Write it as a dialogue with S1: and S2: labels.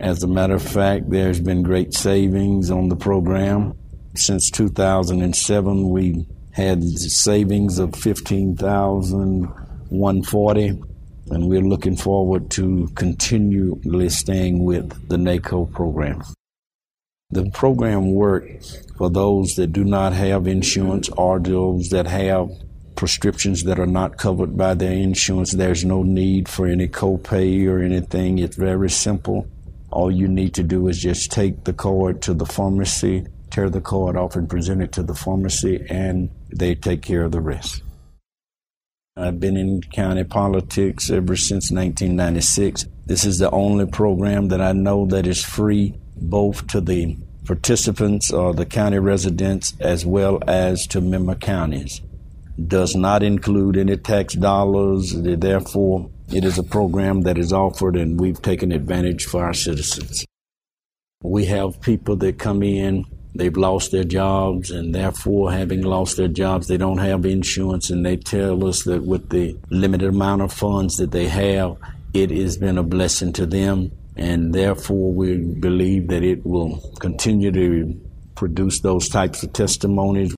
S1: As a matter of fact, there's been great savings on the program. Since 2007, we had savings of $15,140, and we're looking forward to continually staying with the NACO program. The program works for those that do not have insurance or those that have prescriptions that are not covered by their insurance. There's no need for any copay or anything. It's very simple. All you need to do is just take the card to the pharmacy, tear the card off and present it to the pharmacy, and they take care of the rest. I've been in county politics ever since 1996. This is the only program that I know that is free both to the participants or the county residents as well as to member counties. Does not include any tax dollars. Therefore, it is a program that is offered and we've taken advantage for our citizens. We have people that come in, they've lost their jobs, and therefore, having lost their jobs, they don't have insurance, and they tell us that with the limited amount of funds that they have, it has been a blessing to them, and therefore we believe that it will continue to produce those types of testimonies.